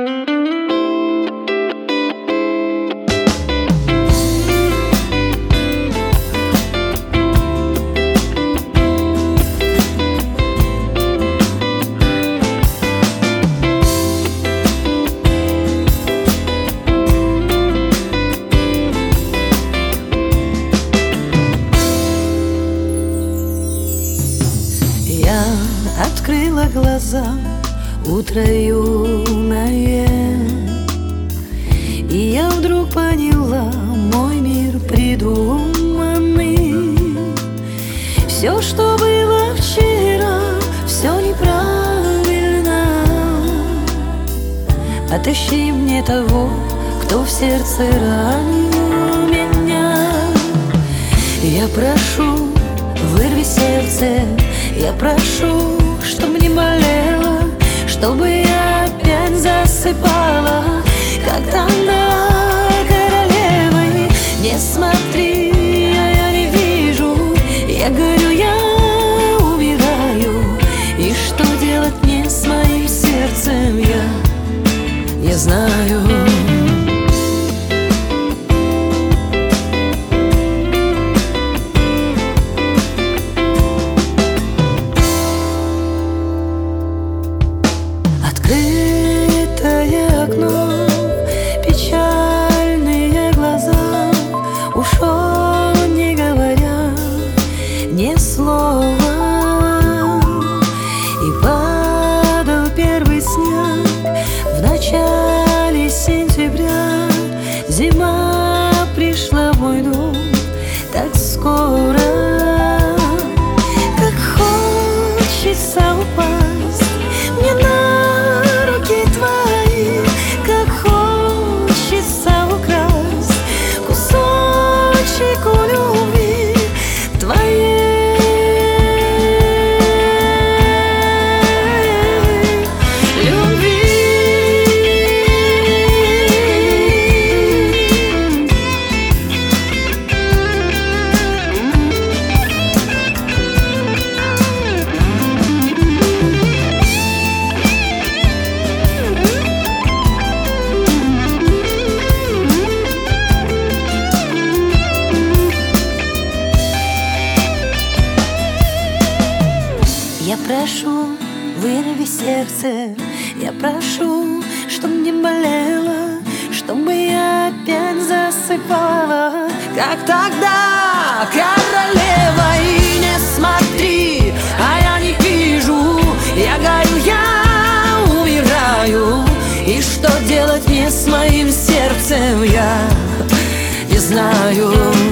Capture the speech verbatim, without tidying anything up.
Я открыла глаза, утро юное, и я вдруг поняла, мой мир придуманный. Все, что было вчера, все неправильно. Отыщи мне того, кто в сердце ранил меня. Я прошу, вырви сердце. Я прошу, чтоб не болело, чтобы я опять засыпала, как тогда королевой. Не смотри, а я не вижу, я горю, я умираю. И что делать мне с моим сердцем, я, я знаю. Открытое окно, печальные глаза, ушел, не говоря ни слова. И падал первый снег в начале сентября. Зима пришла в мой дом так скоро. Как хочется упасть мне на Я прошу, вырви сердце. Я прошу, чтоб не болело, чтобы я опять засыпала, как тогда королева. И не смотри, а я не вижу, я горю, я умираю. И что делать мне с моим сердцем, я не знаю.